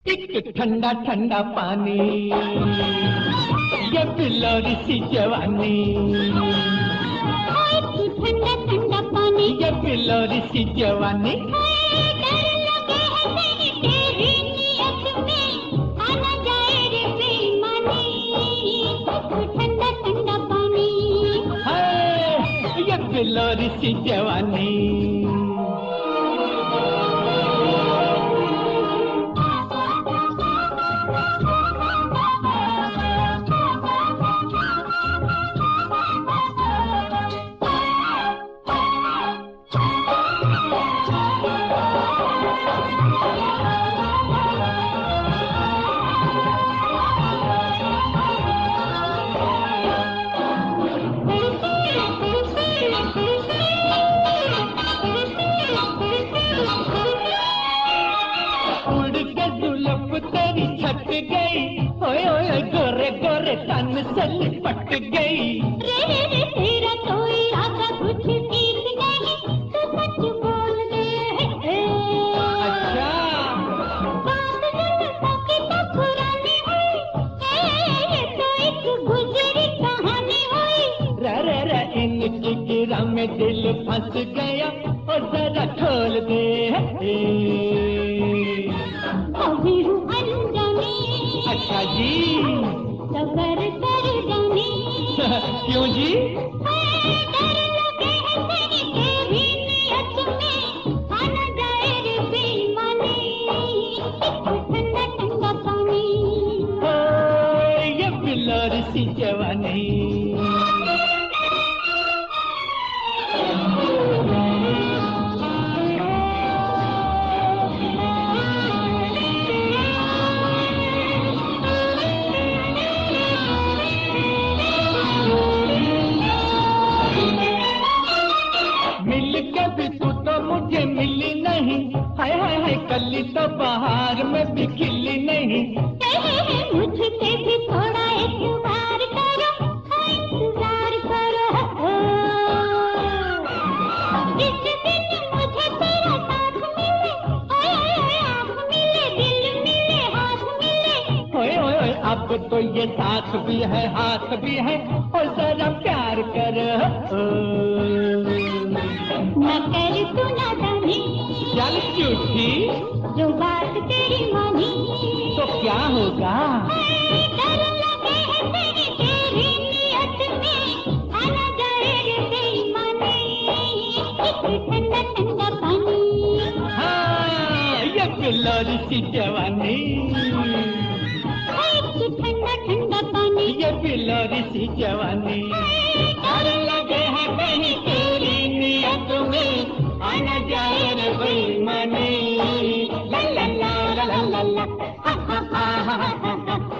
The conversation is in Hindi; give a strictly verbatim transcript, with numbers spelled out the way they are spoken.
एक ठंडा ठंडा पानी, ये बिलोरी सी जवानी। एक ठंडा ठंडा पानी, ये बिलोरी सी जवानी। डर लगे है तेरी नियत में, आना जाए रे बेईमानी। एक ठंडा ठंडा पानी, हाय ये बिलोरी सी जवानी। तेरी छट गई, ओए ओए गोरे गोरे तन से लिपट गई। रे रे तेरा तो इरादा कुछ ठीक नहीं, तू सच बोल दे। अच्छा बात जुल्फों की तो पुरानी हुई, ये तो एक गुजरी कहानी हुई। रे रे रे इनकी गिरा में दिल फंस गया, और जरा खोल दे। अभी हूँ अनजानी, अच्छा जी सबर कर जानी। क्यों जी? डर लगे है तेरी नियत में, आना जाए रे बेईमानी। ठंडा ठंडा पानी, ये बिलोरी सी जवानी। मुझे मिली नहीं, हाय हाय हाय कली तो बाहर में भी खिली नहीं। मुझसे भी थोड़ा इंतजार करो, इंतजार करो। जिस दिन मुझे तेरा साथ मिले, ओए ओए आँख मिले, दिल मिले, हाथ मिले। ओए ओए ओए अब तो ये साथ भी है हाथ भी है, और जरा प्यार कर। न कर तू नादानी, चल झूठी जो बात तेरी मानी तो क्या होगा? डर लगे है तेरी तेरी नियत में, आना जाए रे बेईमानी। एक ठंडा ठंडा पानी, हाँ ये बिलोरी सी जवानी। एक ठंडा ठंडा पानी, ये बिलोरी सी जवानी। डर लगे है कहीं तेरी नियत में, आना जाए रे बेईमानी। ला ला ला ला ला ला, हा हा हा हा हा।